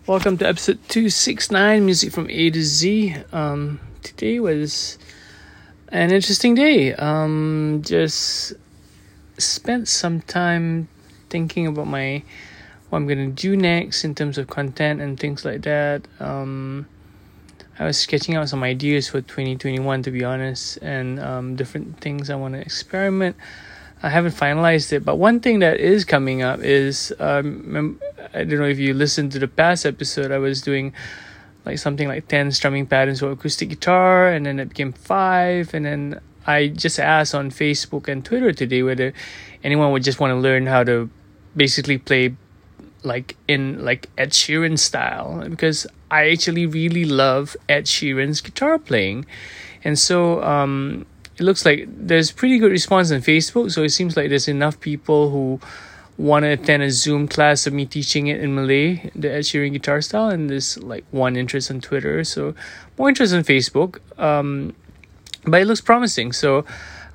Welcome to episode 269, Music from A to Z. Today was an interesting day. Just spent some time thinking about what I'm gonna do next in terms of content and things like that. I was sketching out some ideas for 2021, to be honest, and different things I want to experiment. I haven't finalized it, but one thing that is coming up is I don't know if you listened to the past episode. I was doing something like 10 strumming patterns for acoustic guitar, and then it became 5, and then I just asked on Facebook and Twitter today whether anyone would just want to learn how to basically play in Ed Sheeran style, because I actually really love Ed Sheeran's guitar playing. And so it looks like there's pretty good response on Facebook, so it seems like there's enough people who want to attend a Zoom class of me teaching it in Malay, the Ed Sheeran guitar style, and there's one interest on Twitter, so more interest on Facebook, but it looks promising. So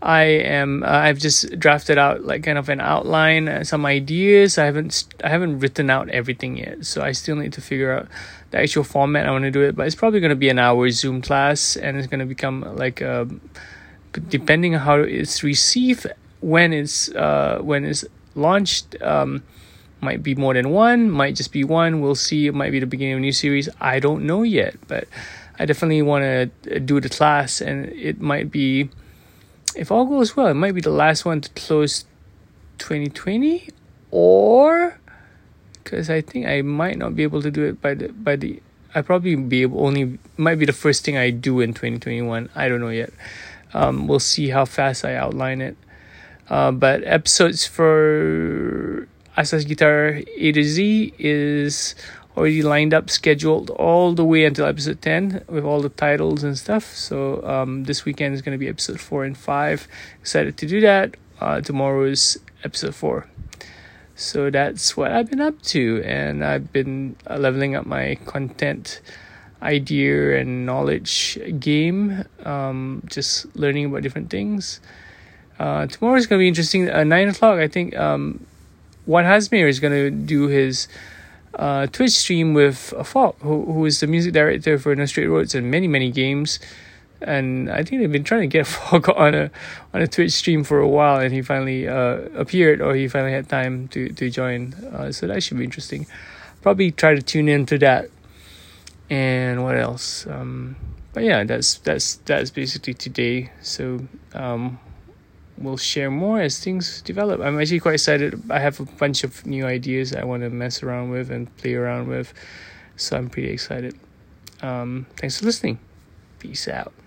I've just drafted out kind of an outline, some ideas. I haven't written out everything yet, so I still need to figure out the actual format I want to do it, but it's probably going to be an hour Zoom class, and it's going to become depending on how it's received when it's launched, might be more than one, might just be one. We'll see. It might be the beginning of a new series. I don't know yet, but I definitely want to do the class, and it might be, if all goes well, it might be the last one to close 2020, or because I think I might not be able to do it by the I probably might be the first thing I do in 2021. I don't know yet. We'll see how fast I outline it. But episodes for Asas Guitar A to Z is already lined up, scheduled all the way until episode 10 with all the titles and stuff. So this weekend is going to be episode 4 and 5. Excited to do that. Tomorrow is episode 4. So that's what I've been up to, and I've been leveling up my content idea and knowledge game, just learning about different things. Tomorrow is going to be interesting. 9 o'clock, I think, Juan Hasmir is going to do his Twitch stream with Falk, who is the music director for No Straight Roads and many, many games. And I think they've been trying to get Falk on a Twitch stream for a while, and he finally appeared, or he finally had time to join. So that should be interesting. Probably try to tune into that. And what else? But yeah, that's basically today. So we'll share more as things develop. I'm actually quite excited. I have a bunch of new ideas I want to mess around with and play around with, so I'm pretty excited. Thanks for listening. Peace out.